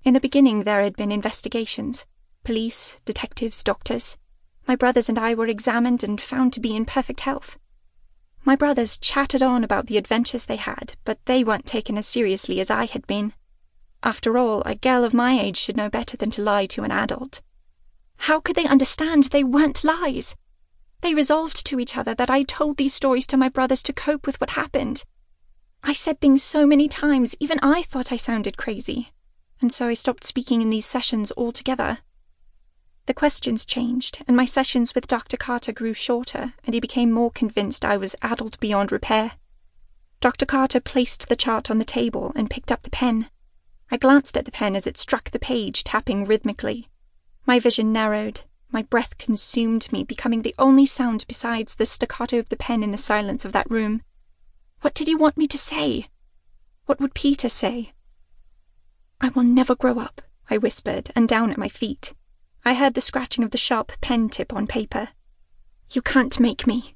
In the beginning there had been investigations. Police, detectives, doctors. My brothers and I were examined and found to be in perfect health. My brothers chattered on about the adventures they had, but they weren't taken as seriously as I had been. After all, a girl of my age should know better than to lie to an adult. How could they understand they weren't lies? They resolved to each other that I told these stories to my brothers to cope with what happened. I said things so many times, even I thought I sounded crazy, and so I stopped speaking in these sessions altogether. The questions changed, and my sessions with Dr. Carter grew shorter, and he became more convinced I was addled beyond repair. Dr. Carter placed the chart on the table and picked up the pen. I glanced at the pen as it struck the page, tapping rhythmically. My vision narrowed. My breath consumed me, becoming the only sound besides the staccato of the pen in the silence of that room. What did he want me to say? What would Peter say? "I will never grow up," I whispered, and down at my feet. I heard the scratching of the sharp pen tip on paper. "You can't make me."